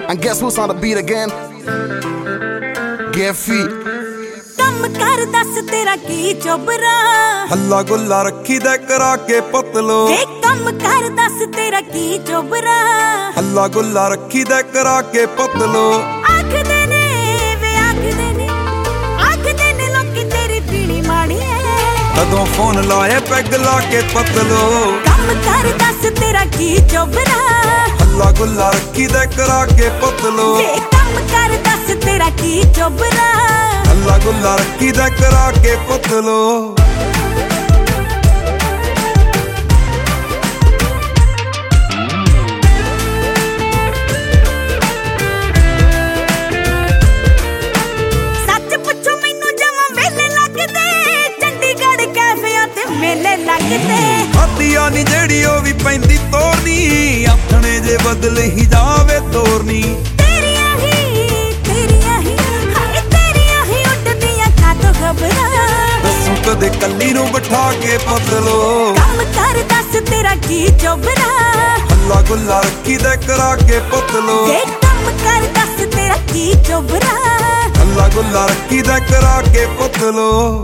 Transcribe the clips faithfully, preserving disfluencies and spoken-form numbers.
And guess who's on the beat again? Get feet. ਕੰਮ ਕਰ ਦੱਸ ਤੇਰਾ ਕੀ ਚੋਬਰਾ, ਹੱਲਾ ਗੁੱਲਾ ਰੱਖੀ ਦਾ ਕਰਾ ਕੇ ਪਤਲੋ। ਵੇ ਕੰਮ ਕਰ ਦੱਸ ਤੇਰਾ ਕੀ ਚੋਬਰਾ, ਹੱਲਾ ਗੁੱਲਾ ਰੱਖੀ ਦਾ ਕਰਾ ਕੇ ਪਤਲੋ। ਆਖਦੇ ਨੇ ਵੇ ਆਖਦੇ ਨੇ ਆਖਦੇ ਨੇ ਲੋਕੀ ਤੇਰੀ ਪੀਣੀ ਮਾੜੀ ਐ, ਕਦੋਂ ਫੋਨ ਲਾਏ ਪੈਗ ਲਾ ਕੇ ਪਤਲੋ। ਕੰਮ ਕਰ ਦੱਸ ਤੇਰਾ ਕੀ ਚੋਬਰਾ, ਹੱਲਾ ਗੁੱਲਾ ਰੱਖੀ ਦਾ ਕਰਾ ਕੇ ਪਤਲੋ। ਵੇ ਕੰਮ ਕਰ ਦੱਸ ਤੇਰਾ ਕੀ ਚੋਬਰਾ, ਹੱਲਾ ਗੁੱਲਾ ਰੱਖੀ ਦਾ ਕਰਾ ਕੇ ਪਤਲੋ। ਸੱਚ ਪੁੱਛੋ ਮੈਨੂੰ ਜਮਾਂ ਵੇਲੇ ਲੱਗਦੇ, ਚੰਡੀਗੜ੍ਹ ਕੈਫਿਆਂ ਤੇ ਮੇਲੇ ਲੱਗਦੇ। ਹੱਦੀਆਂ ਨੀ ਜਿਹੜੀ ਉਹ ਵੀ ਪੈਂਦੀ ਤੋਰਨੀ, ਆਥਣੇ ਜੇ ਬਦਲ ਹੀ ਜਾਵੇ ਤੋਰਨੀ। ਤੇਰੀਆਂ ਹੀ ਤੇਰੀਆਂ ਹੀ ਹਾਏ ਤੇਰੀਆਂ ਹੀ ਉੱਡਦੀਆਂ ਕਾਤੋਂ ਖਬਰਾਂ, ਦੱਸੂ ਕਦੇ ਕੱਲੀ ਨੂੰ ਬਿਠਾ ਕੇ ਪਤਲੋ। ਕੰਮ ਕਰ ਦੱਸ ਤੇਰਾ ਕੀ ਚੋਬਰਾ, ਹੱਲਾ ਗੁੱਲਾ ਰੱਖੀ ਦਾ ਕਰਾ ਕੇ ਪਤਲੋ। ਵੇ ਕੰਮ ਕਰ ਦੱਸ ਤੇਰਾ ਕੀ ਚੋਬਰਾ, ਹੱਲਾ ਗੁੱਲਾ ਰੱਖੀ ਦਾ ਕਰਾ ਕੇ ਪਤਲੋ।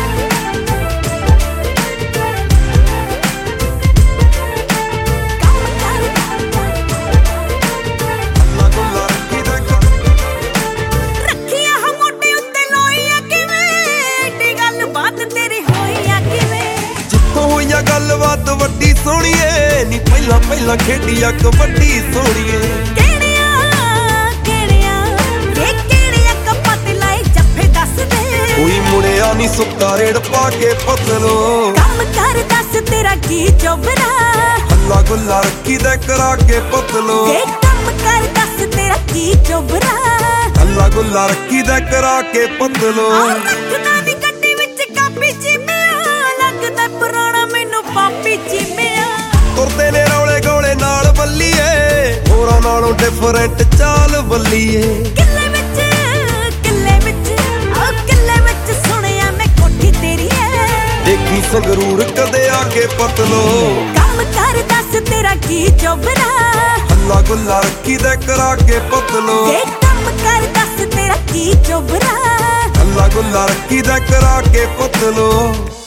ਗੱਲਬਾਤ ਵੱਡੀ ਸੋਹਣੀਏ ਨੀ, ਪਹਿਲਾਂ ਪਹਿਲਾਂ ਖੇਡੀ ਆ ਕਬੱਡੀ ਸੋਹਣੀਏ। ਕਿਹੜੀਆਂ ਕਿਹੜੀਆਂ ਵੇ ਕਿਹੜੀਆਂ ਕੱਪਾਂ ਤੇ ਲਾਏ ਜੱਫੇ ਦੱਸ ਦੇ, ਕੋਈ ਮੁੜਿਆ ਨੀ ਸੁੱਕਾ ਰੇੜ ਪਾ ਕੇ ਪਤਲੋ। ਕੰਮ ਕਰ ਦੱਸ ਤੇਰਾ ਕੀ ਚੋਬਰਾ, ਹੱਲਾ ਗੁੱਲਾ ਰੱਖੀ ਦਾ ਕਰਾ ਕੇ ਪਤਲੋ। ਵੇ ਕੰਮ ਕਰ ਦੱਸ ਤੇਰਾ ਕੀ ਚੋਬਰਾ, ਹੱਲਾ ਗੁੱਲਾ ਰੱਖੀ ਦਾ ਕਰਾ ਕੇ ਪਤਲੋ। ਰੱਖਦਾ ਨੀ ਗੱਡੀ ਵਿੱਚ ਕਾਪੀ ਚੀਮਿਆ, ਲੱਗਦਾ ਪੁਰਾਣਾ ਮੈਨੂੰ ਪਾਪੀ ਚੀਮਿਆ। ਤੁਰਦੇ ਨੇ ਰੌਲੇ ਗੋਲੇ ਨਾਲ ਬੱਲੀਏ, ਹੋਰਾਂ ਨਾਲੋਂ ਡਿਫਰੈਂਟ ਚਾਲ ਬੱਲੀਏ। ਕਿੱਲੇ ਵਿੱਚ ਕਿੱਲੇ ਵਿੱਚ ਆ ਕਿੱਲੇ ਵਿੱਚ ਸੁਣਿਆ ਮੈਂ ਕੋਠੀ ਤੇਰੀ ਐ, ਦੇਖੀ ਸੰਗਰੂਰ ਕਦੇ ਆ ਕੇ ਪਤਲੋ। ਕੰਮ ਕਰ ਦੱਸ ਤੇਰਾ ਕੀ ਚੋਬਰਾ, ਹੱਲਾ ਗੁੱਲਾ ਰੱਖੀ ਦਾ ਕਰਾ ਕੇ ਪਤਲੋ। ਵੇ ਕੰਮ ਕਰ ਦੱਸ ਤੇਰਾ ਕੀ ਚੋਬਰਾ, ਹੱਲਾ ਗੁੱਲਾ ਰੱਖੀ ਦਾ ਕਰਾ ਕੇ ਪਤਲੋ।